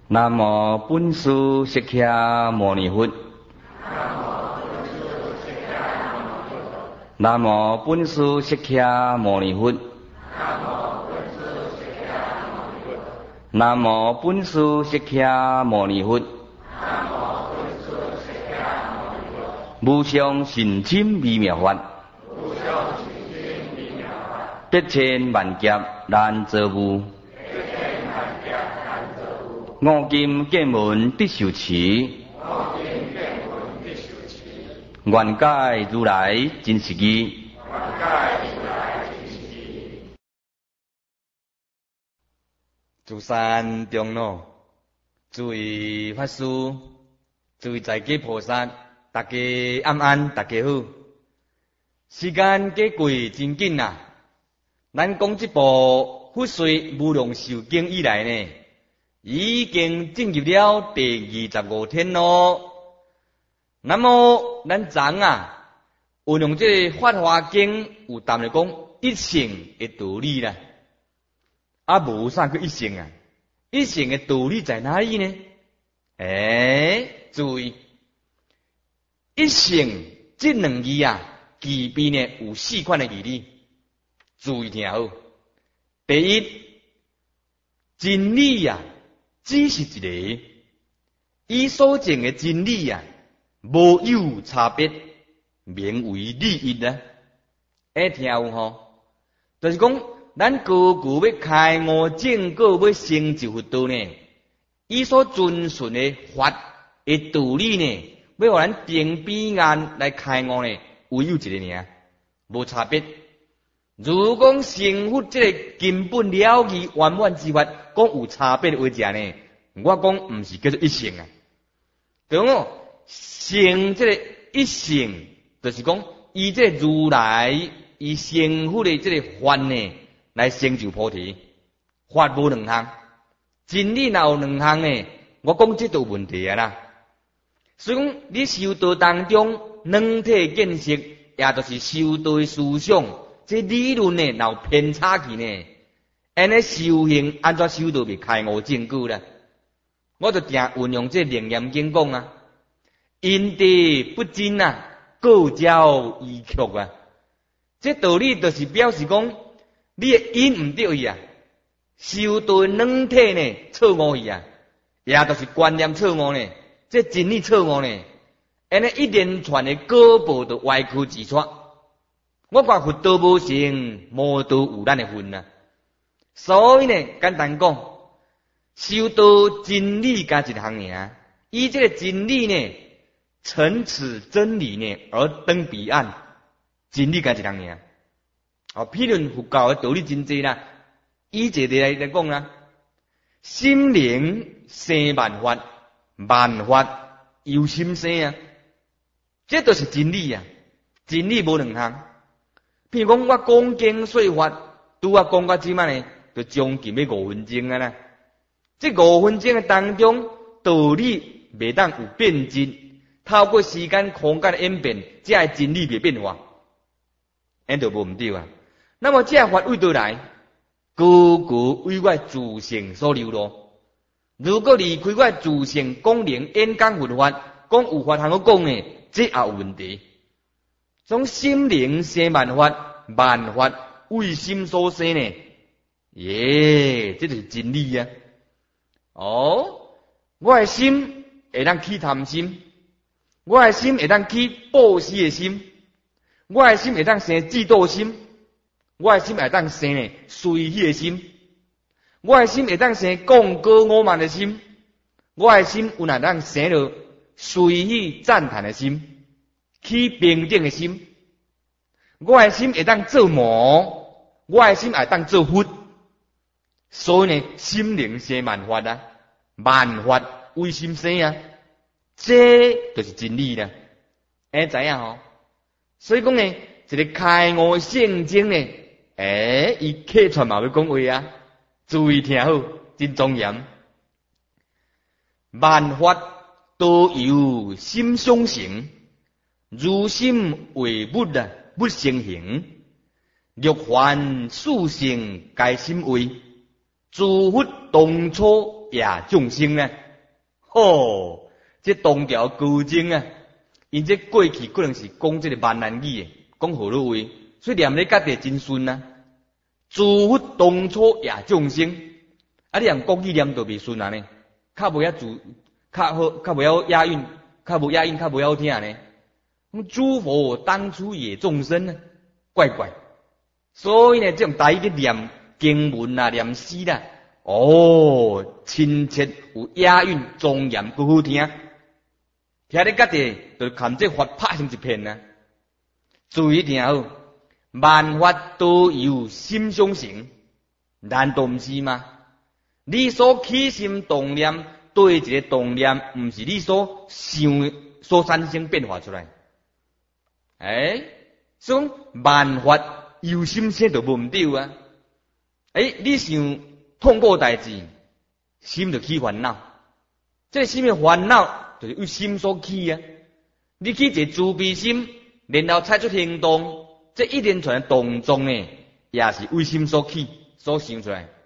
南无本师释迦牟尼佛。南无本师释迦牟尼佛。南无本师释迦牟尼佛。无上甚深微妙法，百千万劫难遭遇。五金见闻必受持，愿解如来真实义。诸山长老，诸位法师，诸位在家菩萨，大家安安，大家好。时间过过真紧啊！咱讲这部《佛说无量寿经》以来呢，已经进入了第25天咯。那么咱昨运用这个《法华经》有谈来讲一性的道理啦，无啥个一性啊？一性的道理在哪里呢？注意，一性这两字基本呢有4款的义理，注意听好。第一，真理只是一个，伊所证的真理无有差别，名为利益听有吼？就是讲，咱个个要开悟正果，要成就佛道呢，伊所遵循的法的道理呢，要互咱定彼岸来开悟呢，唯有一个尔，无差别。如讲成佛这个根本了义圆满之法，讲有差别的话者呢，我讲毋是叫做一性对无？成这个一性，就是讲以这如来以成佛的这个法呢，来成就菩提。法无两项，真理若有两项呢，我讲这都有问题啦。所以讲你修道当中，两体见识，也就是修道的思想。这理论呢，若有偏差去呢，安尼修行安怎修道袂开悟正果啦？我就定运用这《楞严经》讲因地不真各照依曲这道理就是表示讲，你的因唔对伊修道两体呢错误伊也就是观念错误呢，这真理错误呢，安尼一连串的果报就歪曲直错。我看佛道无成，魔道有咱的份所以呢，简单讲，修道真理加一项尔，以这个真理呢，乘此真理呢而登彼岸，真理加一项尔。譬如佛教的道理真济啦，以这个来讲心灵生万法，万法由心生这都是真理真理无两项。譬如讲，我讲经说法，拄讲到即摆呢，就将近要5分钟啦。这5分钟的当中，道理袂当有变质，透过时间空间的演变，这真理袂变化，因就无毋对那么这法为倒来，个个为我自性所流露。如果离开我自性讲灵演讲佛法，讲有法通好讲呢，这也有问题。从心灵生万法，万法为心所生呢？这就是真理我的心会当起贪心，我的心会当起暴施的心，我的心会当生嫉妒心，我的心会当生呢随喜的心，我的心会当生讲高傲慢的心，我的心有哪当生了随喜赞叹的心。起平等的心，我的心会当做魔，我的心会当做佛。所以呢，心灵生万法万法为心生这就是真理啦。知影所以讲呢，一个开悟的圣经呢，伊客串嘛要讲话注意听好，真庄严。万法都由心相成。如心为物物成形，欲还属性该心为，诸佛当初也众生呢？吼，这东条高僧啊，因这过去可能是讲这个闽南语的，讲河洛话，所以念咧家己真顺啊。诸佛当初也众生，啊，你用国语念都袂顺啊呢？较无遐自，较好，较无遐押韵，较无押韵，较无好听呢。诸佛当初也众生呢，怪怪。所以呢，这种台语去念经文啊，念诗啦，哦，亲切有押韵，庄严够好听。听咧家己就看这法拍成一片啊！注意听好，万法都由心相成，难道唔是吗？你所起心动念，对一个动念，唔是你所想所产生变化出来。所以万法由心生就无唔对啊！你想痛苦代志，心就起烦恼。这心的烦恼就是由心所起啊！你起一个慈悲心，然后采取行动，这一连串的动作呢，也是为心所起所想出来。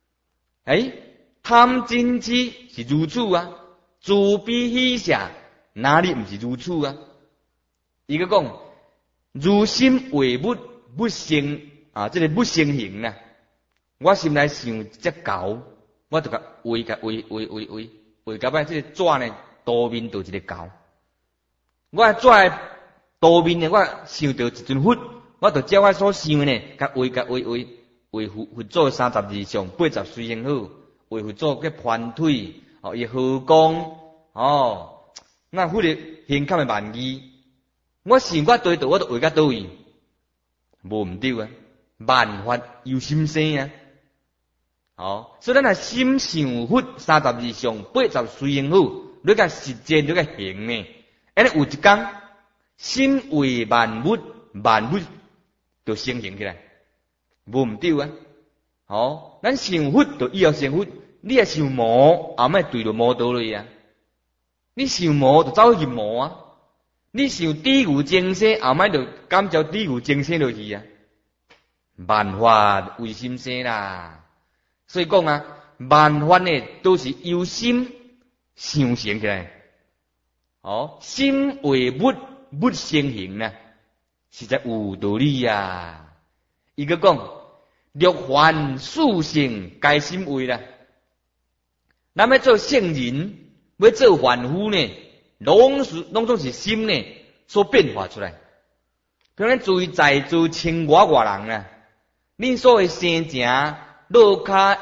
贪嗔痴是如此啊，慈悲喜舍哪里唔是如此啊？伊个讲如心为物，物生啊，这个物生形啊。我心内想只狗，我就甲画到摆这个纸呢，刀面就一个狗。我纸的刀面呢，我想到一尊佛，我就照我所想呢，甲画佛祖32相80随行好，画佛祖个盘腿，伊河光，那佛的形象的万字，我想我对倒，我就画到倒位，无唔对啊！万法由心生啊！所以咱若心想佛32相80随行好，你甲实践，你甲行呢？安尼有一天，心为万物，万物就成形起来，无唔对啊！咱想佛就以后成佛，你也想魔，后摆对着魔倒去啊！你想魔就走去魔啊！你想地狱精生，后摆就感召地狱精生落去啊！万法为心生啦。所以讲啊，万法呢都是由心想成起来。心为物，物成形呢，实在有道理啊。伊个讲，六凡四性皆心为啦。咱要做圣人，要做凡夫呢，拢总是心呢所变化出来。可能注意在座千外人啊，恁所谓生正。落卡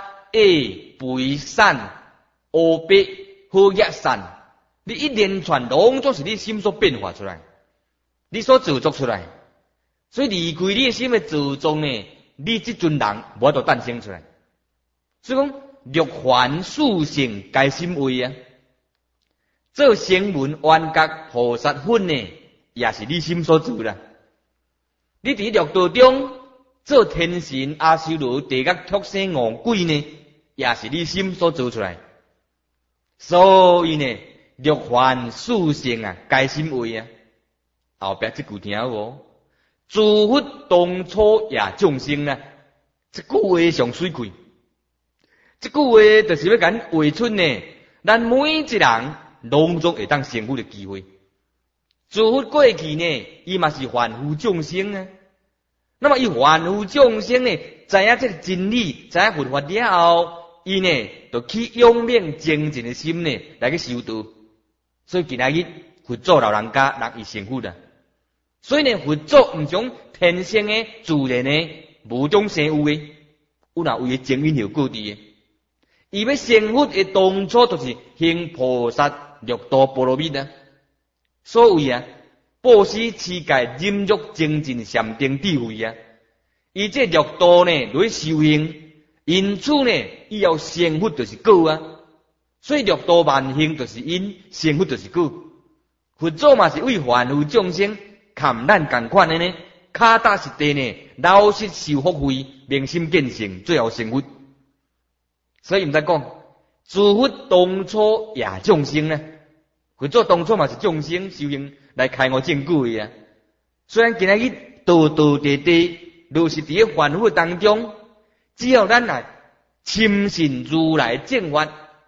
A 肥散乌白好叶散，你一连串拢总是你心所变化出来，你所造作出来，所以离开你的心的造作呢，你这尊人无法度诞生出来。所以讲六凡四性皆心为啊，做声闻缘觉菩萨分呢，也是你心所造啦。你伫六道中。做天神、阿修罗、地狱、畜生、恶鬼呢，也是你心所做出来。所以呢，六凡四性啊，皆心为啊。后壁这句听无？诸佛当初也众生啊，这句话上水贵。这句话就是要讲画出呢，咱每一人拢总会当成佛的机会。诸佛过去呢，伊嘛是凡夫众生啊。那么，伊凡夫众生呢，知影这个真理，知影佛法了后，伊呢，就去永命精进的心呢，来去修道。所以今仔日佛祖老人家人伊成佛啦。所以呢，佛祖毋像天生的、自然的、无中生有的，有哪有伊精因效果伫的。伊要成佛的当初，就是行菩萨六道波罗蜜啊。所谓啊。布施、持戒、忍辱、精进、禅定、智慧啊！伊这六道呢，来修行，因此呢，以后成佛就是果啊。所以六道万行就是因，成佛就是果。佛祖嘛是为凡夫众生，含咱共款的呢，脚踏实地呢，老实受福慧，明心见性，最后成佛。所以毋知讲，诸佛当初也众生呢，佛祖当初嘛是众生修行。来开我正果啊！虽然今仔日道道地地，都是伫个凡夫当中，只要咱来深信如来正法，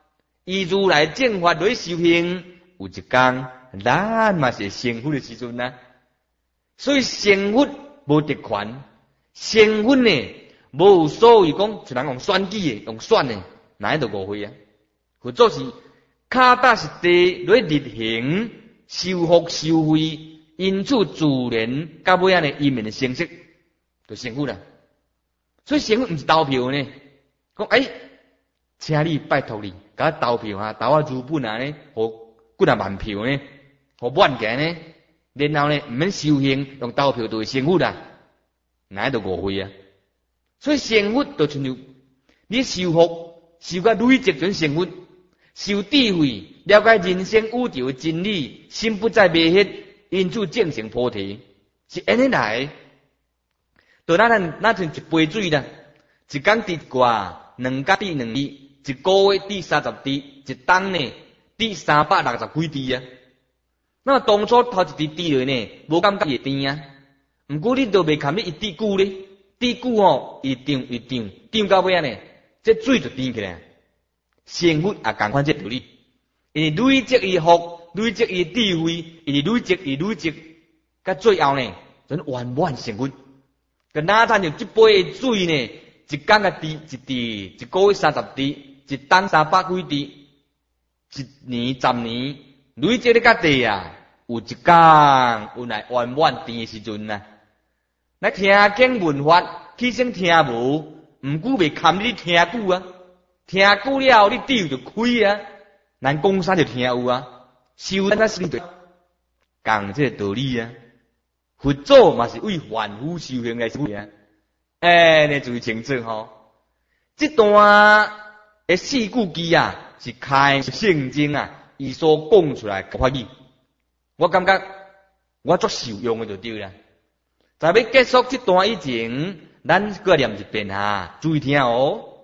以如来正法来修行，有一天咱嘛是成佛的时阵啊。所以成佛无特权，成佛呢无所谓讲，像人用选举的，用选的，哪一都误会啊？佛祖是脚踏实地来日行，修福修慧，因此自然到尾仔呢，伊面的成色就成佛啦。所以成佛毋是投票呢，讲请你拜托你，甲我投票啊，投我如本啊呢，互几啊万票呢，互满个呢，然后呢，毋免修行，用投票就会成佛啦，哪一都误会啊？所以成佛就亲像你修福，修到累积准成佛，修智慧，了解人生宇宙的真理，心不再迷失，因此证成菩提，是安尼来。就咱像一杯水啦，一天滴挂，2天滴2滴。一个月滴30滴，一冬呢滴360几滴啊！那么当初头一滴滴落呢，无感觉会甜啊。毋过你都袂堪你一滴久咧，滴久吼一涨到尾啊呢，这水就甜起来。成佛也共款这道理，因为累积伊福，累积伊智慧，因为累积，到最后呢，就圆满成佛。跟哪摊就这杯水呢，一天啊滴一滴，一个月30滴。一冬300几滴，一年10年，累积咧较地啊，有一天有来圆满甜的时阵啊。来听经闻法，起先听无，毋久袂堪你听久啊。听久了，你智慧就开啊。咱讲啥就听有啊，修咱心对，讲这个道理啊。佛祖嘛是为凡夫修行来修啊。你注意清楚吼，这段。4句句啊，是开圣经啊，伊所讲出来嘅法语，我感觉我足受用嘅就对啦。在要结束这段以前，咱再念一遍啊，注意听哦。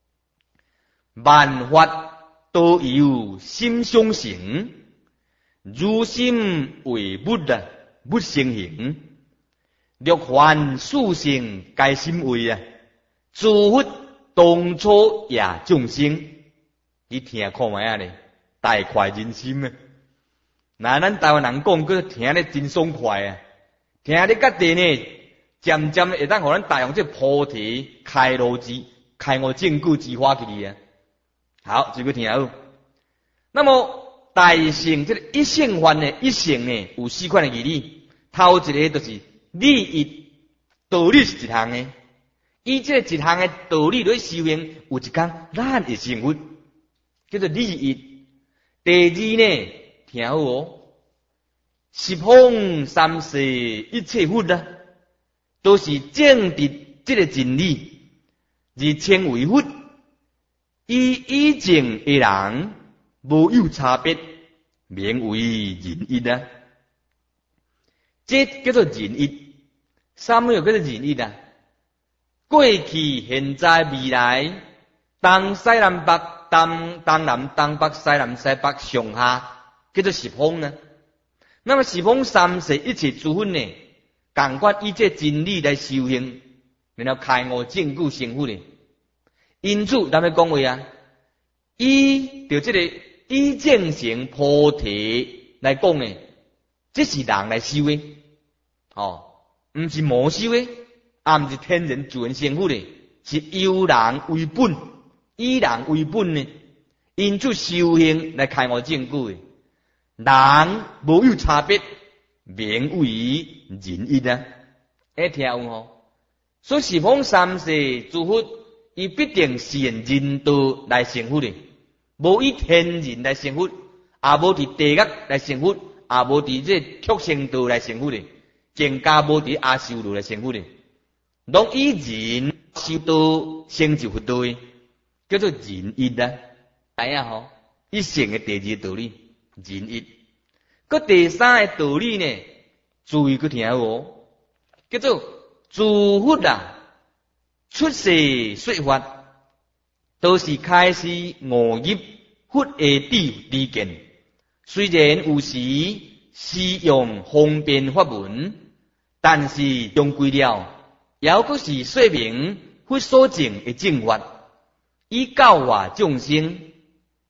万法都由心相成，如心为物啊，物生形。六凡四性皆心为啊，诸佛。当初也众生，你听看卖啊咧，大快人心啊！那咱台湾人讲，佮听咧真爽快啊！听咧甲地呢，渐渐会当互咱大用这菩提开路之、开悟正果之法去啊！好，这个听好。那么大乘这个一乘法呢，一乘呢有4款的义理，头一个就是利益道理是一项的。以这一项的道理来修行，有一天咱会成佛，叫做利益。第二呢，听好哦，十方三世一切佛啊，都是证得这个真理，而称为佛。以前的人无有差别，名为仁义啊。这叫做仁义，三个叫做仁义啊。过去、现在、未来，东西南北、东南、东北、西南、西北、上下，叫做十方呢。那么十方三世一切诸佛呢，共款以这真理来修行，然后开悟正果成佛呢。因此，咱们讲话啊，以就这个以正成菩提来讲呢，这是人来修的，唔是魔修的。毋是天人自然成佛的，是由人为本，以人为本呢。因此修行来开悟正果的，人无有差别，名为仁义啊！听有吼？所以十方三世诸佛，伊必定是用人道来成佛的，无以天人来成佛，也无伫地狱来成佛，也无伫这畜生道来成佛的，更加无伫阿修罗来成佛的。拢以人修道成就佛道，叫做仁义啊！哎呀吼，一乘的第二道理，仁义。个第三个道理呢，注意去听哦，叫做诸佛啊，出世说法，都是开始悟入佛的智见。虽然有时使用方便法文，但是终归了。也佫是说明佛所证的正法，以教化众生，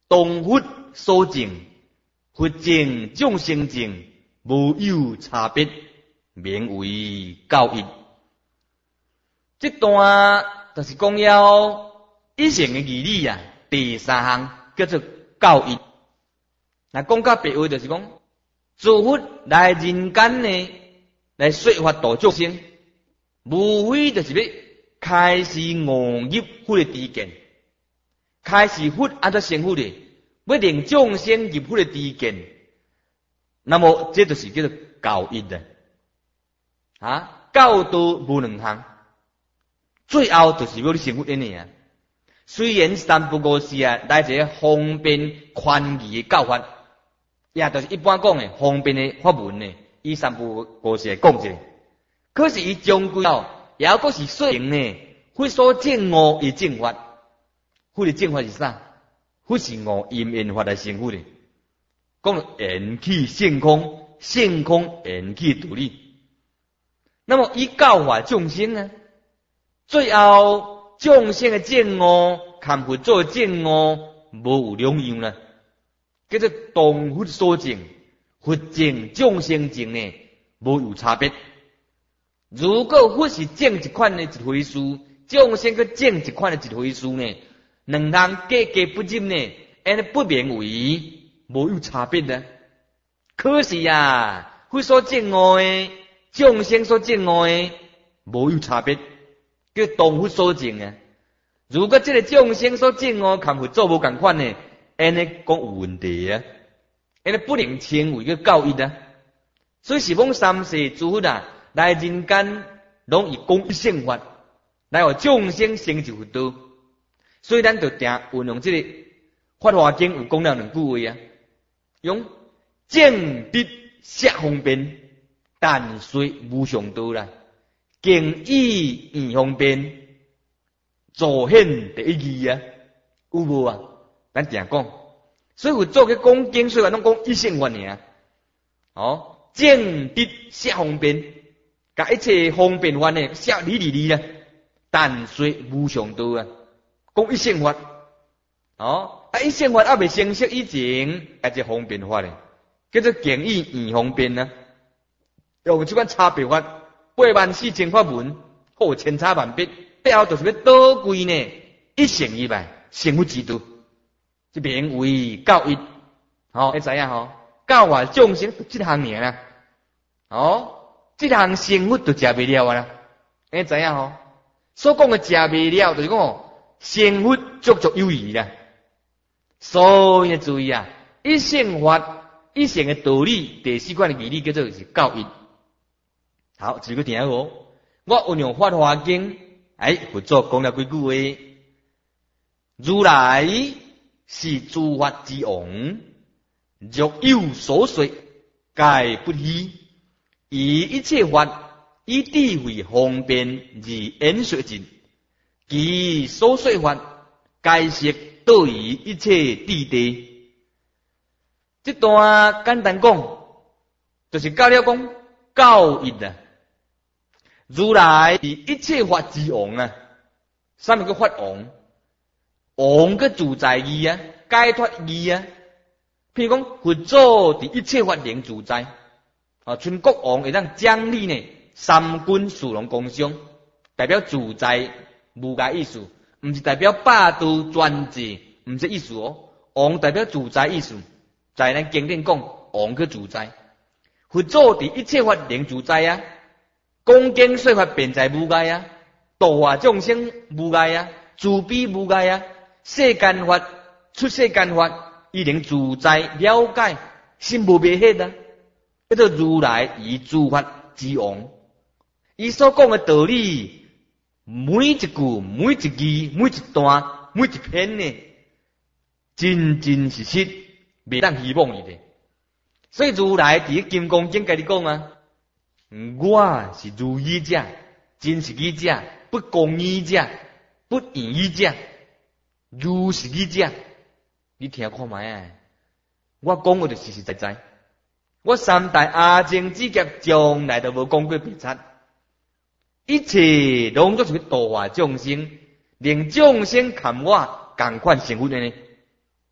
当佛所证，佛证众生证，无有差别，名为教义。这段就是讲了一成的义理啊，第三项叫做教义。那讲较白话就是讲，诸佛来人间呢，来说法度众生，无非就是要开始悟入佛的知见，开始佛安怎成佛的，要令众生入佛的知见。那么这就是叫做教义的啊，教导无两项，最后就是要你成佛的呢啊。虽然三不五时啊，来一个方便宽易的教法，也就是一般讲的方便的法文呢，以三不五时来讲者。可是伊终归也还是说明呢，佛所证悟的正法，佛的正法是啥？佛是悟因缘法来成佛的。讲缘起性空，性空缘起独立。那么以教化众生呢，最后众生的证悟，含佛做证悟，无有两样啦。叫做当佛所证，佛证众生证呢，无有差别。如果佛是证一款的一回事，众生去证一款的一回事呢，两项格格不入呢，安尼不名为无有差别的。可是啊，佛所证悟的，众生所证悟的，无有差别，叫当佛所证啊。如果这个众生所证悟，含佛做无共款呢，安尼讲有问题啊，安尼不能称为个教义啊。所以是讲三世诸佛啊，来人间拢以公一性法来互众生成就佛道。所以咱就定运用这个《法华经》有讲了两句话啊，用正直摄方便，但随无上道啦，经义圆方便，助显第一义啊，有无啊？咱定讲，所以有做个讲经说法，拢讲一性法尔。哦，正直摄方便，甲一切方便法呢，摄理啦，但随无上道啊，讲一性法。哦，一性法还未成熟以前，还是方便法咧，叫做经义圆方便啊。用这款差别法84000法文，好千差万别，背后就是要倒归呢一成一百成佛之道，这名为教义。好，你知影吼？教化众生这项尔啦。哦，这项成佛就食袂了啊啦。你知影吼？所讲的食袂了，就是讲成佛足足有余啦。所以注意啊，一性法、一性的道理，第四款的义理叫做是教义。好，这个听好，我运用《法华经》，佛祖讲了几句话：如来是诸法之王，若有所说，皆不虚。以一切法，以智慧方便而演说尽，其所说法，皆是对于一切智地。这段简单讲，就是教了讲教义啊。如来是一切法之王啊，啥物叫法王？王个自在义啊，解脱义啊。譬如讲，佛祖伫一切法能自在啊，像国王会当奖励呢三军属龙公商，代表自在无碍意思，毋是代表霸道专制，毋是意思哦。王代表自在意思，在咱经典讲王个自在，佛祖伫一切法能自在啊。讲经说法便在无碍啊，度化众生无碍啊，慈悲无碍啊，世间法出世间法，伊能自在了解，心无迷惑啊。叫做如来以诸法之王，伊所讲的道理，每一句、每一字、每一段、每一篇呢，真真实实，袂当希望伊的。所以如来伫《金刚经》甲你讲啊。我是如意者，真实义者，不公义者，不义义者，如实义者。你听看卖啊！我讲的就实实在在。我三代阿僧只劫从来都无讲过别差，一切拢做是度化众生，令众生含我共款成佛的呢。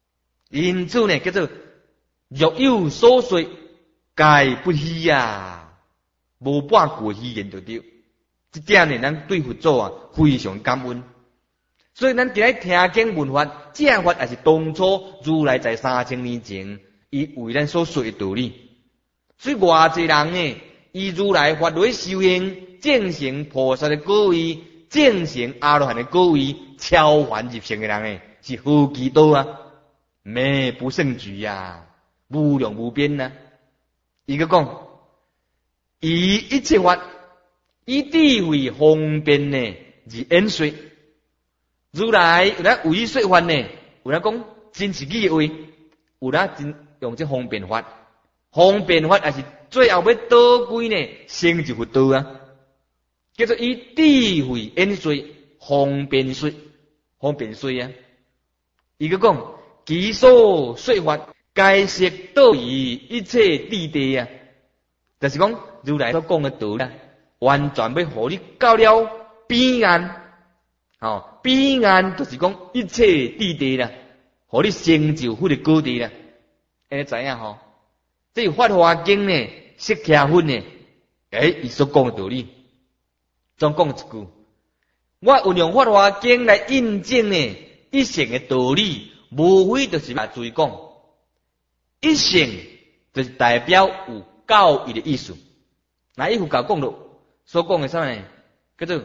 因此呢，叫做若有所说，皆不虚啊，无半句虚言就对。这点呢，咱对佛祖啊非常感恩。所以咱伫咧听经闻法，这法也是当初如来在3000年前，伊为咱所说的道理。所以偌济人呢，以如来法来修行，证成菩萨的果位，证成阿罗汉的果位，超凡入圣的人呢，是何其多啊！美不胜举呀，无量无边啊！伊个讲，以一切法，以智慧方便呢，而演说。如来有咱为伊说法呢，有咱讲真实际的话，有咱真用这方便法。方便法也是最后要倒归呢，成就佛道啊！叫做以智慧演说，方便说，方便说啊！伊个讲，其所说法，皆悉导于一切智地啊！就是讲如来所讲的道理，完全要互你到了彼岸，彼岸就是讲一切智地啦，互你成就佛的果地啦。安尼知影吼？这《法华经》呢，释迦佛呢，伊所讲的道理，总讲一句，我运用《法华经》来印证呢一乘的道理，无非就是来注意讲，一乘就是代表有教义的意思。那一副教讲咯，所讲的啥呢？叫做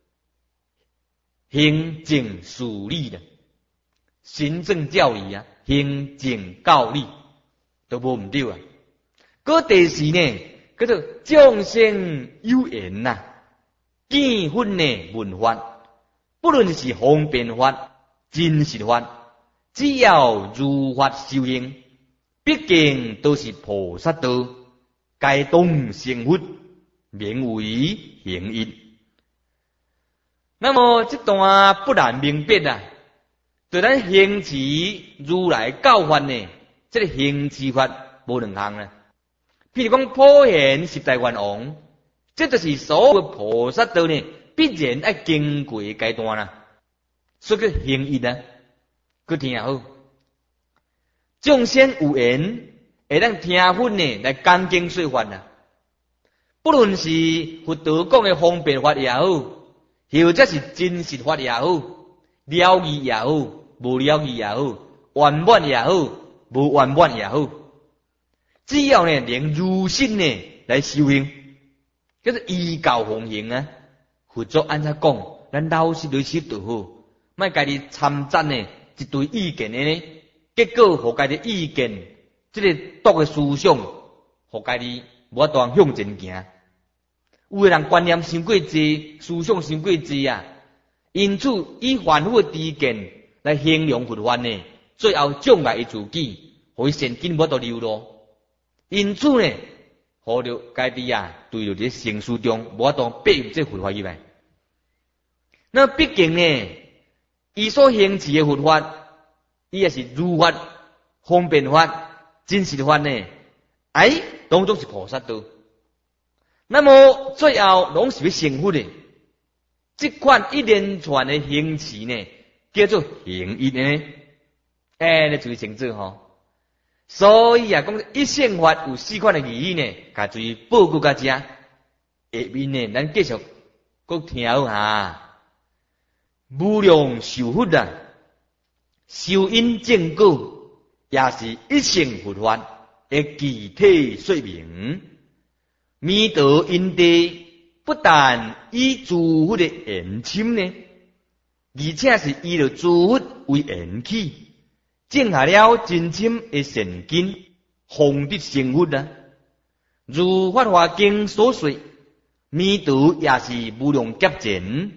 行政事理的，行政教理啊，行政教理都无唔对啊。个第四呢，叫做众生有缘呐，见分呢闻法，不论是方便法、真实法，只要如法修行，毕竟都是菩萨道，该当成佛，名为行义。那么这段不难明白啊，对咱行持如来教法呢，这个行持法无两项啊。譬如讲普贤十大愿王，这就是所有菩萨道呢必然要经过的阶段啦。所以叫行义啊，佮听好。众生有缘，会当听佛呢来讲经说法啊。不论是佛道讲的方便法也好，或者是真实法也好，了义也好，无了义也好，圆满也好，无圆满也好。只要呢，能如心呢来修行，叫做依教奉行啊。佛祖安怎讲，咱老实来修就好，莫家己参赞呢一堆意见的呢，结果互家己意见，这个毒的思想，互家己无法度向前行。有的人观念伤过济，思想伤过济啊，因此以凡夫的知见来形容佛法呢，最后障碍伊自己，互伊现今无法度流露。因此呢，互着家己啊，对着这成事中无法度背入这佛法以外。那毕竟呢，伊所行持的佛法，伊也是如法、方便法、真实法呢，当作是菩萨道。那么最后拢是要成佛的。这款一连串的行持呢，叫做行义呢，你注意清楚吼。所以啊，讲一乘法有4款的义呢，甲注意报告甲遮。下面呢，咱继续搁听下，无量寿佛啊，修因正果，也是一乘佛法的具体说明。弥陀因地不但以诸佛的缘深呢，而且是以着诸佛为缘起。种下了真深的善根，方得成佛啊！如《法华经》所说，弥陀也是无量劫前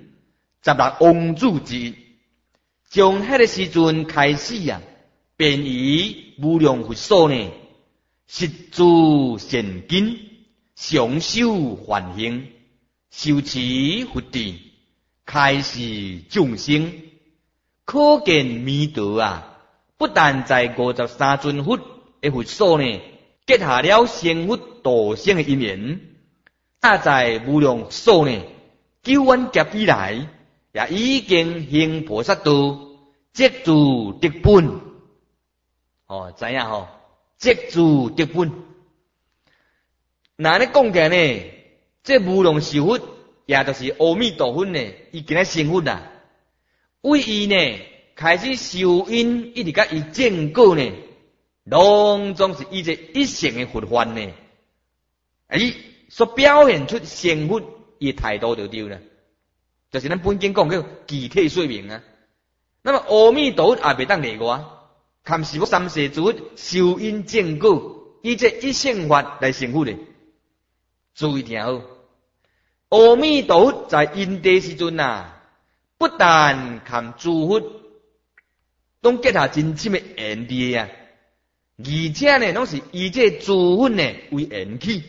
16王子之一。从迄个时阵开始啊，便以无量佛所呢，实诸善根，常修梵行，修持佛智，开示众生，可见弥陀啊！不但在53尊佛的佛所呢，结下了成佛度生的因缘，也在无量所呢，9万劫以来，也已经行菩萨道，即住得本。 知影即自得本。那咧讲起来呢，这无量寿佛也就是阿弥陀佛呢，伊今仔成佛啦。为伊呢开始受因，一直甲伊证果呢，拢总是以这一成的佛法呢，伊所表现出成佛伊态度就对了，就是咱本经讲叫具体说明啊。那么阿弥陀佛也袂当例外，堪是我三世诸佛受因证果，以这一乘法来成佛的。注意听好，阿弥陀佛在因地时阵啊，不但含诸佛拢结下真深的缘地啊，而且呢，拢是以这诸佛呢为缘起。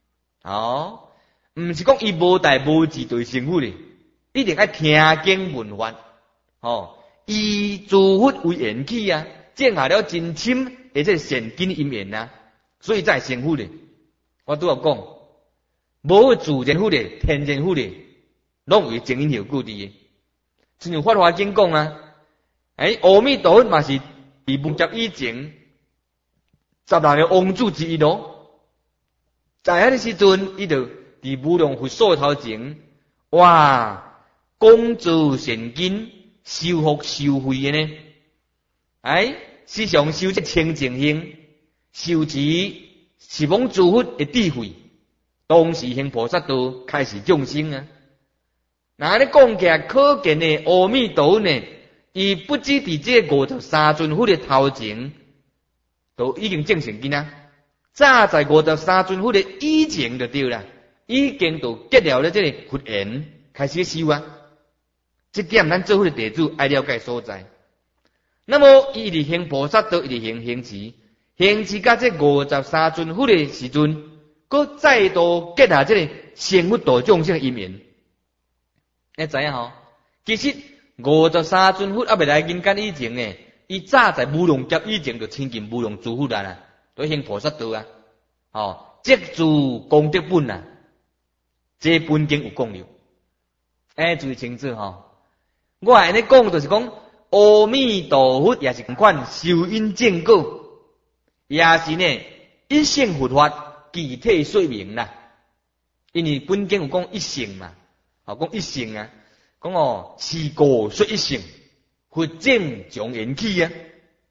毋是讲伊无代无志对成佛的，一定爱听经闻法。以诸佛为缘起啊，种下了真深而且善根因缘啊，所以才成佛的。我拄有讲，无自然佛的、天然佛的，拢有前因后果的。亲像《法华经》讲啊，阿弥陀佛嘛是伫无劫以前16个王子之一咯。在迄个时阵，伊就伫无量佛所头前，哇，广造善根，修福受惠的呢。时常修这清净心，受持十方诸佛的智慧，当时行菩萨道，开始众生啊。那咧讲起来，可见呢，阿弥陀佛呢，伊不止伫这53尊佛的头前，都已经证成经啊。早在53尊佛的以前就对啦，已经都结了这个佛缘，开始修啊。这点咱做佛的弟子爱了解所在。那么伊伫行菩萨道，伊伫行持甲这53尊佛的时阵，佮再度结下这个成佛度众生的因缘。知影其实53尊佛还未来人间以前呢，伊早在无量劫以前就亲近无量诸佛啦，都行菩萨道啊。即自功德本啊，这本经有讲了。注意清楚我安尼讲就是讲，阿弥陀佛也是同款受因证果，也是呢一乘佛法具体说明啦。因为本经有讲一乘嘛，讲一乘啊，讲是果说一乘，佛证将缘起啊。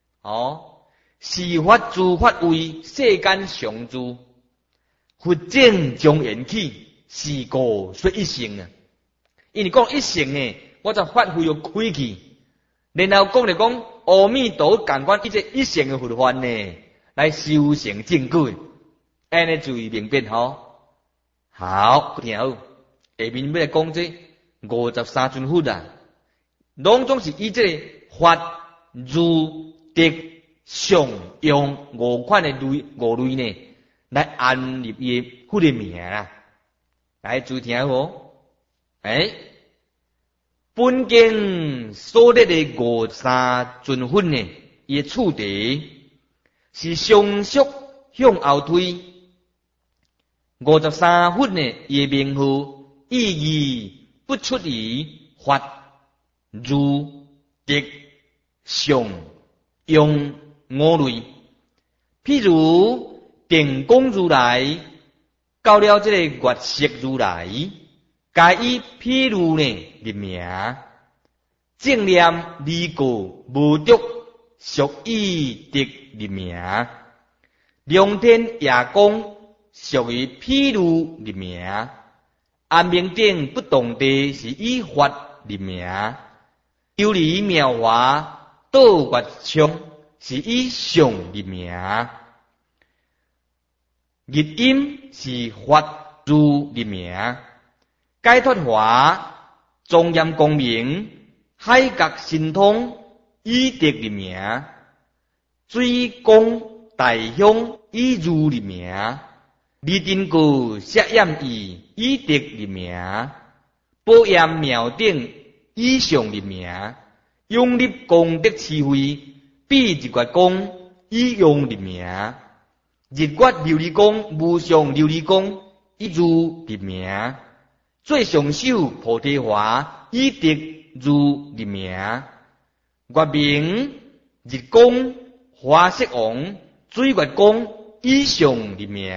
是法诸法为世间常住，佛证将缘起，是果说一乘啊。因为讲一乘呢，我就发挥了开去，然后讲嚟讲阿弥陀佛共款，以这一乘的佛法呢，来修成正果。安尼注意明辨好，听好。下面要来讲这53尊佛啊，拢总是以这个法、如、德、相、用5款的五类呢，来安立伊佛的名啊。来注意听好。本经所列的53尊佛呢，伊的处地是相续向后推。53佛呢，伊的名号意义不出于法、如、德、相、用5类。譬如定光如来到了这个月色如来，该以譬如呢立名，正念离过无得，属以德立名。量天夜光属于譬如立名。安明顶不动地是以法立名。游离妙华道月窗是以相立名。日音是法如立名。解脱华庄严光明海角神通以德立名。水光大香以如立名。离定故摄焰意以德立名。宝焰妙顶以相立名。永立功德智慧比日月光以用立名。日月琉璃光无上琉璃光以如立名。最上首菩提华以德如立名。月明日光花色王、水月光以上立名，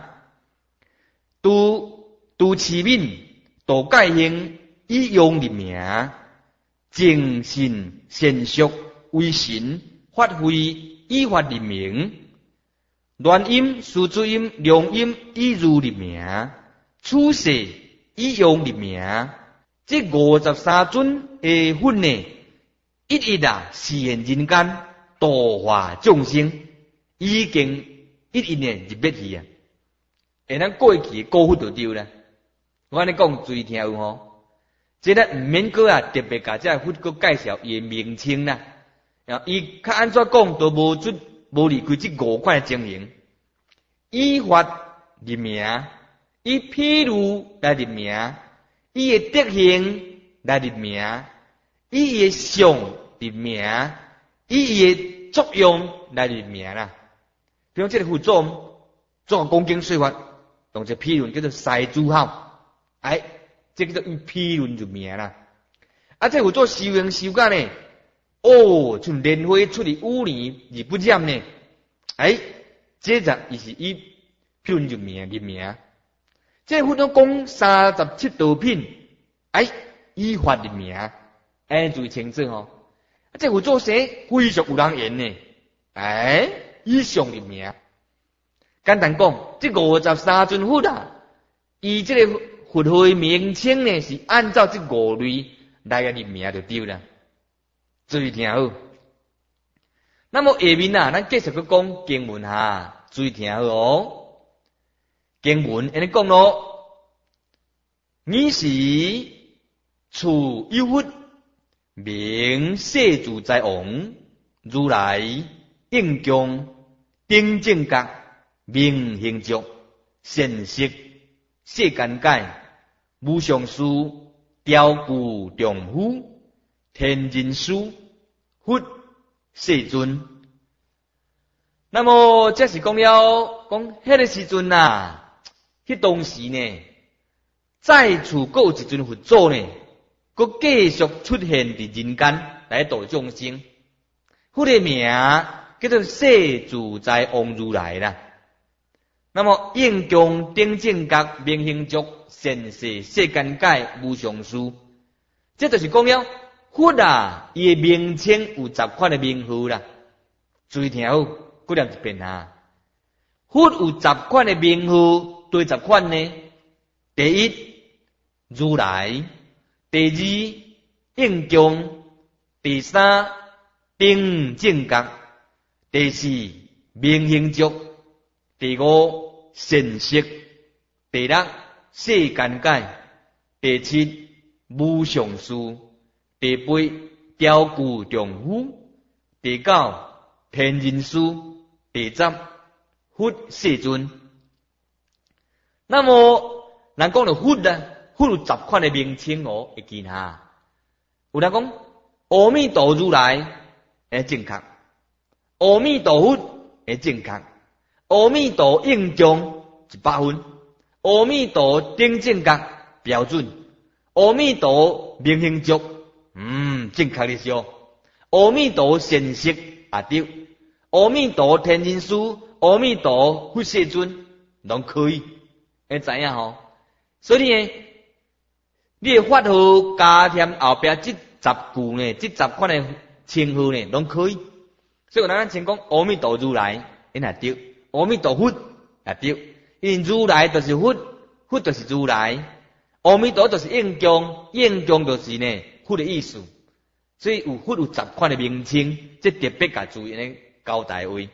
都持敏、道界兴以用立名，正信善俗为神发挥以法立名，乱音、数字音、良音以如立名，处世以用立名。这53尊的佛呢，一一示现人间，度化众生，已经一一呢入灭去啊！咱过去高佛就对啦。我安尼讲注意听有吼，这咱唔免个特别甲这佛个介绍伊的名称啦。伊较安怎讲都无离开这5款的情形，以法立名，以譬如来立名。伊诶德行来立名，以伊诶相立名，以伊诶作用来立名啦。比如这个佛祖做恭敬说法，用一个譬论叫做赛诸好，这叫做以譬论入名啦。这佛祖修行修干呢，像莲花出离污泥而不染呢，这就伊是以譬论入名立名。这佛祖讲37道品，依法立名，注意清楚吼。这佛祖写非常有人缘呢，以上立名。简单讲，这53尊佛伊这个佛号名称呢，是按照这5类来立名就对了。注意听好。那么下面咱继续去讲经文哈，注意听好哦。经文安尼讲咯，你是处有佛，名世自在王，如来应供顶正觉，明行足，善识世间界，无上师，雕具丈夫，天人师，佛世尊。那么这是讲了，讲迄个时阵迄当时呢，再处还有一尊佛祖呢，佮继续出现伫人间来度众生。佛的名叫做世自在王如来啦。那么应供顶正觉，明行足，善识世间界，无上师。这就是讲了，佛伊的名称有10款的名号啦。注意听好，再念一遍佛有10款的名号。对10款呢？第一，如来；第二，应供；第三，顶正觉；第四，明行足；第五，善识；第六，世间界；第七，无上师；第八，雕具丈夫；第九，天人师；第十，佛世尊。那么，咱讲到佛佛有10款的名称会记有人讲阿弥陀如来正确，阿弥陀佛正确，阿弥陀应供100分，阿弥陀顶正觉标准，阿弥陀明行足正确的是阿弥陀善识对，阿弥陀天人师，阿弥陀佛世尊拢可以。知影吼，所以呢，你的法号加添后壁这10句呢，这10款的称号呢，拢可以。所以有人先讲阿弥陀如来，也对；阿弥陀佛也对。因如来就是佛，佛就是如来；阿弥陀就是应供，应供就是呢佛的意思。所以有佛有10款的名称，这特别甲注意呢交代位。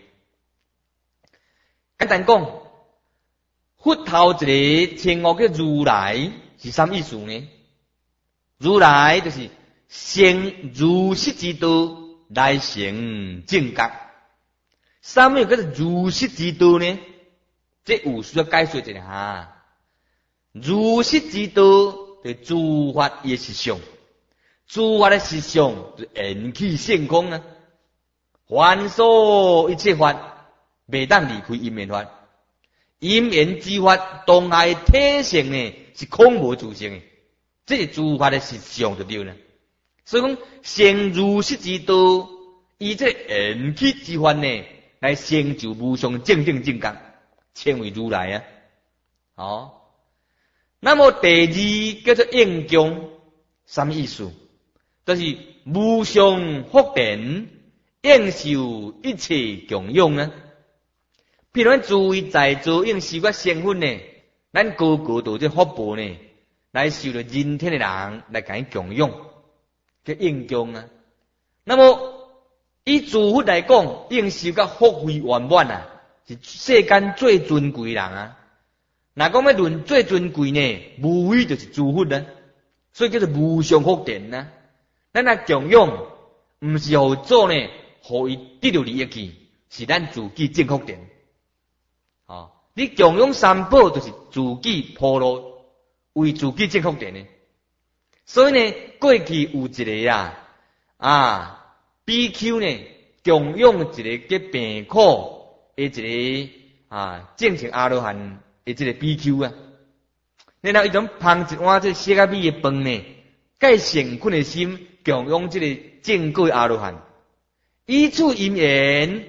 简单讲。佛头一个称号叫如来是啥意思呢？如来就是成如实之道来成正觉。啥物叫做如实之道呢？这有需要解说一下。如实之道是诸法的实相，诸法的实相就缘起性空啊。凡所一切法，袂当离开因缘法。因缘之法，当下的体性呢是空无自性的，这是诸法的实相就对了。所以讲，成如实之道， 以这缘起之法呢，来成就无上正定正觉，称为如来啊。哦，那么第二叫做应供，什么意思？就是无上福田，应受一切供养啊。譬如咱诸位在座应受个身份呢，咱个个都这福报呢，来受到人天的人来甲伊供养，叫应供啊。那么以诸佛来讲，应受个福慧圆满啊，是世间最尊贵人啊。若讲要论最尊贵呢，无非就是诸佛啊，所以叫做无上福田啊。咱来供养，毋是互做呢，互伊得到利益去，是咱自己正福田。哦，你供养三宝，就是自己铺路，为自己正福田的。所以呢，过去有一个比丘呢，供养一个叫病苦的一个正情阿罗汉的一个比丘啊。然后伊种捧一碗这色甲米的饭呢，介诚恳的心供养这个正果阿罗汉。以此因缘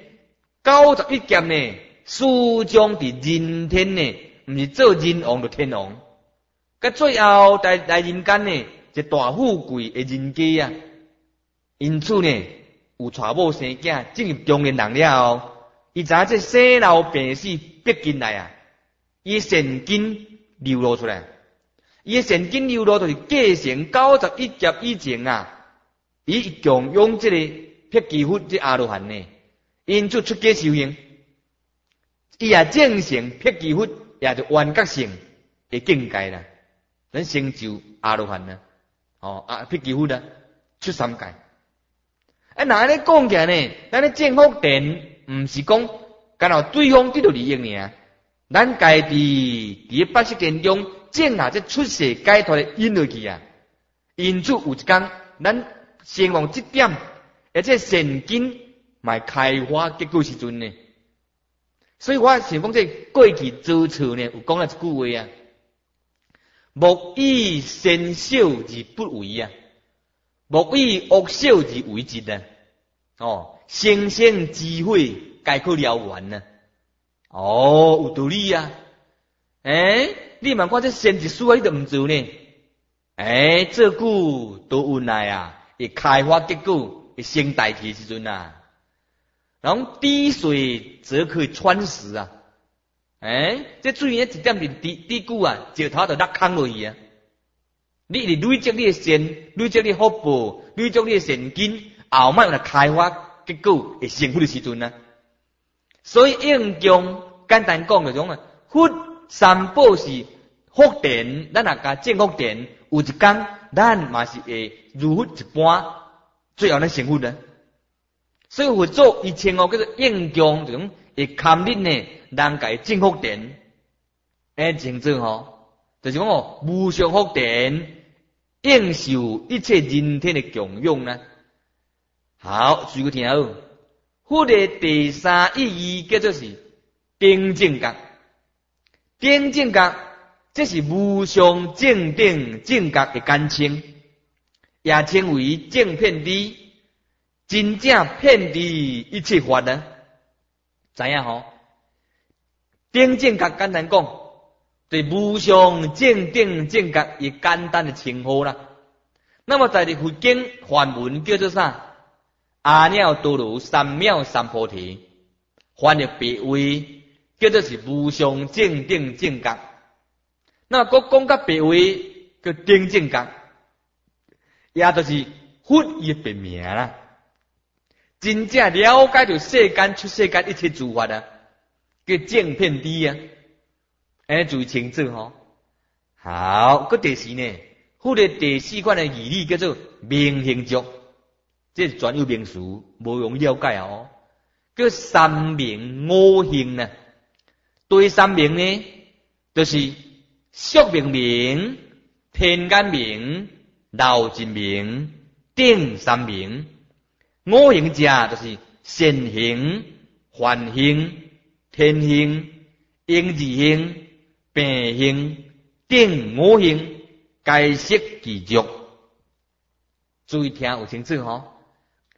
91劫呢，始终伫人天呢，毋是做人王就天王。甲最后来人间呢，一大富贵的人家啊。因此呢，有娶某生囝，进入中年人了后，伊知影这生老病死逼近来啊，伊神经流露出来。伊神经流露就是继承91劫以前啊，伊供养这个辟支佛这阿罗汉呢，因此出家修行，伊也正成辟支佛，也就圆觉性的境界啦。咱成就阿罗汉啊，辟支佛啊，出三界。那安尼讲起来呢，咱咧正福田，毋是讲干扰对方得到利益尔，咱家己伫八识田中种下这出世解脱的因落去啊。因此有一天，咱先往这点，而且神经嘛开花结果时阵呢。所以我想讲这过去造册呢，有讲了一句话啊：莫以善小而不为啊。莫以恶小而为之啊！生生智慧皆可了完啊！有道理啊！你莫看这善一事啊，你都毋做呢？做久都有来啊，会开花结果，会生大气时阵啊，然后滴水则可以穿石啊！这水呢一点点滴久啊，石头就落空落去啊！你累积你的善，累积你的福报，累积你的善根，后摆有来开花结果会成佛的时阵啊。所以应供简单讲就讲啊，佛三宝是福田，咱若甲正福田，有一天咱嘛是会如佛一般，最后咱成佛啊。所以佛祖伊称叫做应供，就讲会堪忍呢，人家正福田，称做就是讲无上福田，应受一切人天的供养啦。好，注意听好。佛的第三意义叫做是定正觉。定正觉，这是无上正定正觉的简称，也称为正遍知，真正遍知一切法呢。知影定正觉简单讲，对无上正定正觉以简单的称呼啦。那么在佛经梵文叫做啥？阿耨多罗三藐三菩提，翻译别位叫做是无上正定正觉。那国讲甲别位叫定正觉，也就是佛伊别名啦。真正了解到世间出世间一切诸法啊，叫正遍知啊。注意清楚好，个第四呢，佛的第四款的义理叫做明行足，这是专有名词，无容易了解叫三明五行呢。对三明呢，就是宿命明、天干明、老尽明、定三明。五行者就是善行、梵行、天行、应字行、病行、定五行，皆悉其足。注意听有清楚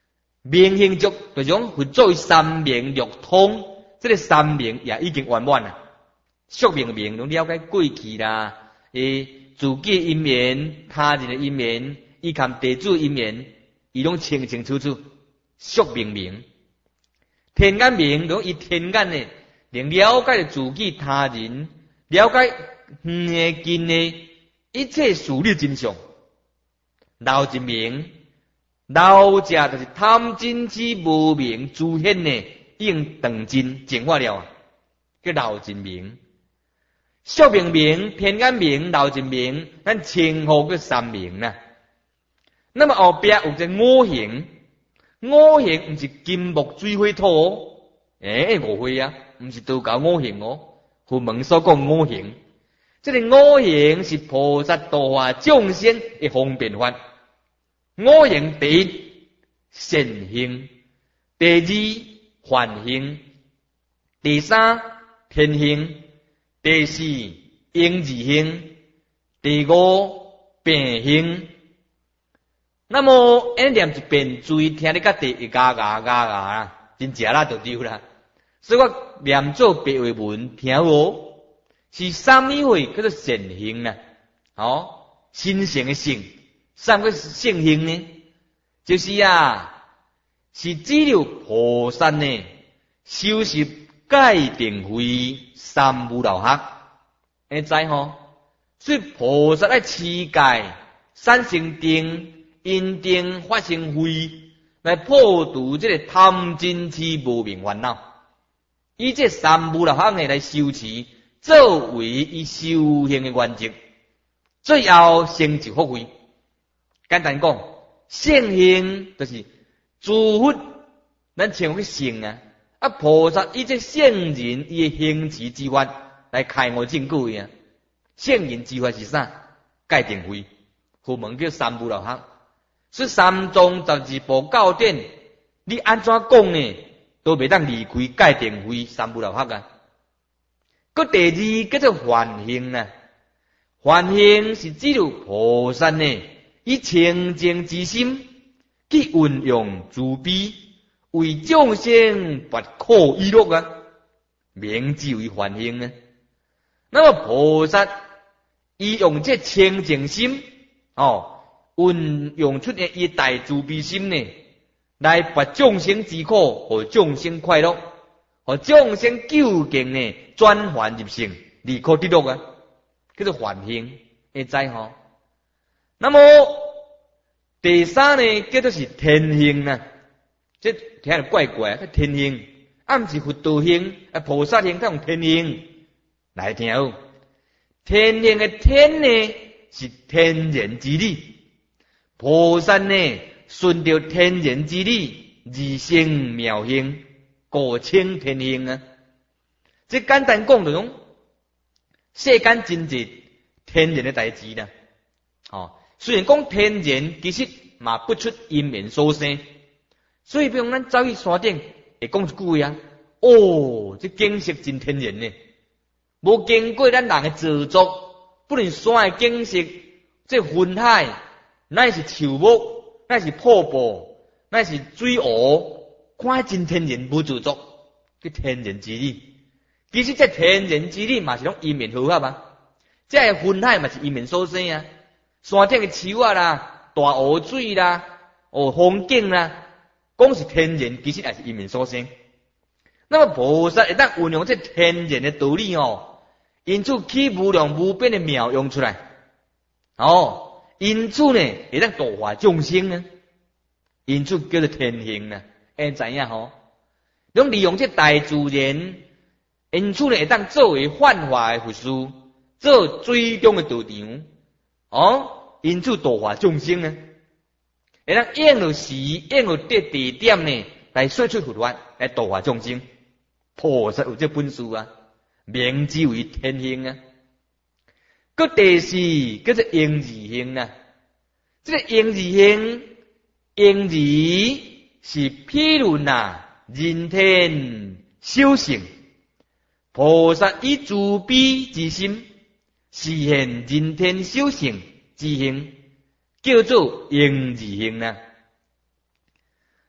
明行足就种佛做三明六通，这个三明也已经圆满了。宿命明拢了解过去啦，自己因缘、他人的因缘，以及地主因缘，伊拢清清楚楚。宿命明，天眼明拢以天眼呢，能了解自己、他人，了解远的近的一切事理真相。老真明，老者就是贪嗔痴无明自显呢，已经断尽净化了，叫老真明。宿命明、天眼明、老真明，咱称呼叫三明啦。那么后边有只五行，五行唔是金木水火土，误会啊，唔是道教五行哦。佛门所讲五行，这个五行是菩萨度化众生的方便法。五行第一善行，第二梵行，第三天行，第四应字行，第五病行。那么念一遍注听你甲第一嘎嘎嘎嘎啦，真正啦就对啦。所以我念做白话文听无，是三一会叫做善行啦。心性的性，三个性行呢，就是是只有菩萨呢修习戒定慧三无漏学，会知吼？所以菩萨来持戒、产生定、因定发生慧，来破除这个贪嗔痴无明烦恼。以这三无漏学呢来修持，作为伊修行的原则，最后成就福慧。简单讲，圣行就是诸佛，咱称为圣啊。菩萨以这圣人伊的行持之法来开悟正果啊。圣人之法是啥？戒定慧，佛门叫三无漏学。说三宗12部教典，你安怎讲呢？都袂当离开戒定慧三无漏学啊。佮第二叫做梵行啊，梵行是只有菩萨呢，以清净之心去运用慈悲，为众生拔苦以乐啊，名之为梵行啊。那么菩萨伊用这清净心运用出伊大慈悲心呢，来拔众生之苦，和众生快乐，和众生究竟呢转凡入圣，离苦得乐啊，叫做梵行，会知吼？那么第三呢，叫做是天行啊，这听着怪怪，这天行，毋是佛道行，菩萨行，它用天行来听哦。天行的天呢，是天然之理。菩萨呢，顺着天然之理，而成妙行，故称天行啊。这简单讲就讲，世间真济天然的代志啦。虽然讲天然，其实嘛不出因缘所生。所以比如咱走去山顶，会讲一句啊，这景色真天然呢，无经过咱人的造作，不论山的景色，这云海。那是树木，那是瀑布，那是水湖，看真天然无自作，叫天然之理。其实这天然之理嘛是拢因缘合合啊。这云海嘛是因缘所生啊，山顶的树啊啦，大湖水啦，风景啦，讲是天然，其实也是因缘所生。那么菩萨一旦运用这天然的道理因此起无量无边的妙用出来因此呢，会当度化众生呢，因此叫做天行呢，会知影吼？拢利用这大自然，因此呢会当作为幻化的佛事，做最终的道场，因此度化众生呢，会当应了时，应了地点呢，来说出佛法，来度化众生。菩萨有这本事啊，名之为天行啊。个第四叫做应字行啊，这个应字行，应字是譬论人天修行，菩萨以慈悲之心实现人天修行之行，叫做应字行啊。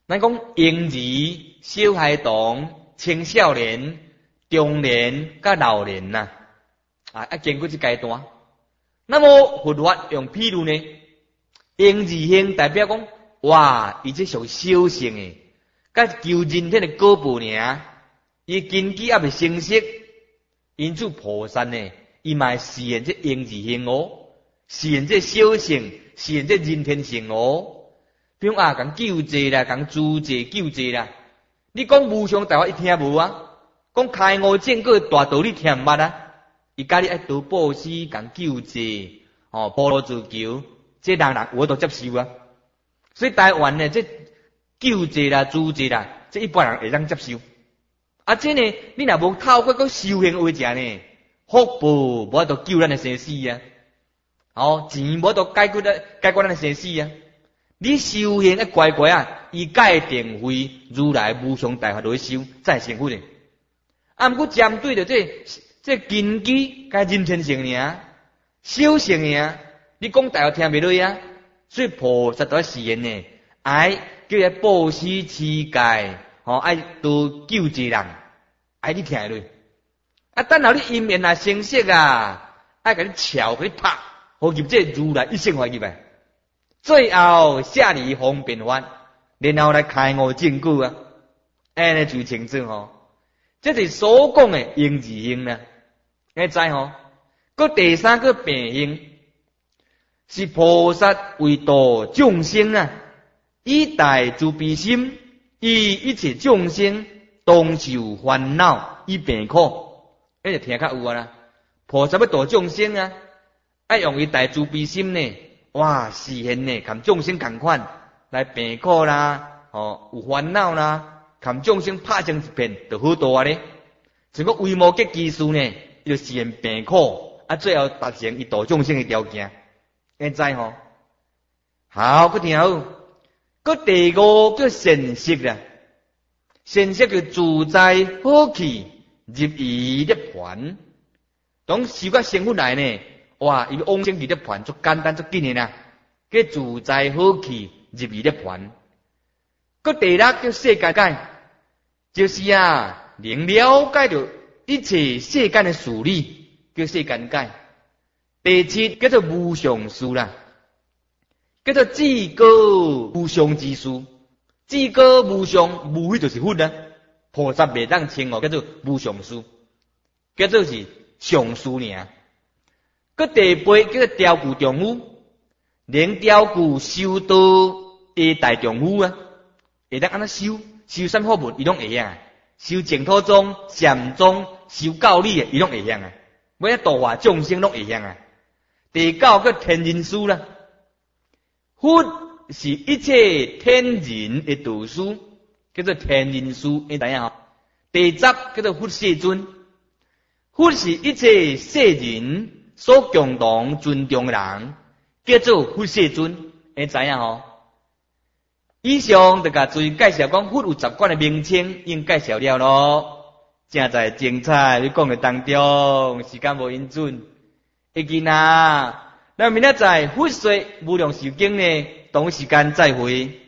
咱讲婴儿、小孩童、青少年、中年、甲老年呐，经过这阶段。那么佛法用譬如呢，婴儿性代表讲，哇，伊这属小性诶，甲求人体的果报尔，伊根基还未成熟，因此菩萨呢，伊嘛示现这婴儿性哦，示现这小性，示现这人天性哦。比如讲救济啦，讲助济救济啦，你讲无上大法伊听无啊？讲开悟正果大道理听毋捌啊？伊家己爱多布施，讲救济，普罗自求，这人有法度接受啊。所以台湾呢，这救济啦、助济啦，这一般人会当接受。这呢，你若无透过个修行为者呢，福报无法度救咱的生死啊。钱无法度解决咱的生死啊。你修行乖乖啊，伊界定为如来无上大法度修，才会成佛的。毋过针对着这根基甲人天性尔，小性尔，你讲大话听袂落啊。所以菩萨都要示现呢，爱叫伊布施持戒，爱多救济人，爱你听落。等候你因缘啊成熟啊，爱甲你撬去拍，好入这如来一生法入来。最后下离方便法，然后来开悟正果啊，安尼就清楚这是所讲的婴儿性呢，你知个第三个病性是菩萨为度众生啊，以大慈悲心，以一切众生同受烦恼，以病苦，那就听较有啦。菩萨要度众生啊，爱用伊大慈悲心呢。哇，示现呢，含众生共款来病苦啦，有烦恼啦，含众生拍成一片，就好多咧。像个为无结技术呢，就示现病苦，最后达成伊度众生的条件，你知好，佮听好。佮第五叫善识啦，善识叫自在好气，入于涅槃。当修到成佛来呢？哇！伊往生入涅槃足简单足紧的啦，叫自在好气入于涅槃。个第六叫世间解，就是能了解到一切世间的事理，叫世间解。第七叫做无上事啦，叫做至高无上之事。至高无上，无非就是佛啦。菩萨袂当称叫做无上事，叫做是上事尔。个第八叫做调具丈夫，能调具修道的大丈夫啊，会当安怎修三法门，伊拢会晓。修净土宗、禅宗、修教理的，伊拢会晓啊。每度化众生拢会晓啊。第九叫天人师啦，佛是一切天人的导师，叫做天人师，你知影第十叫做佛世尊，佛是一切世人所共同尊重的人，叫做佛世尊，你知影以上就甲注意介绍讲佛有10观的名称，已经介绍了咯。正在精彩你讲的当中，时间无允准，会记那明仔载佛说无量寿经呢，同时间再会。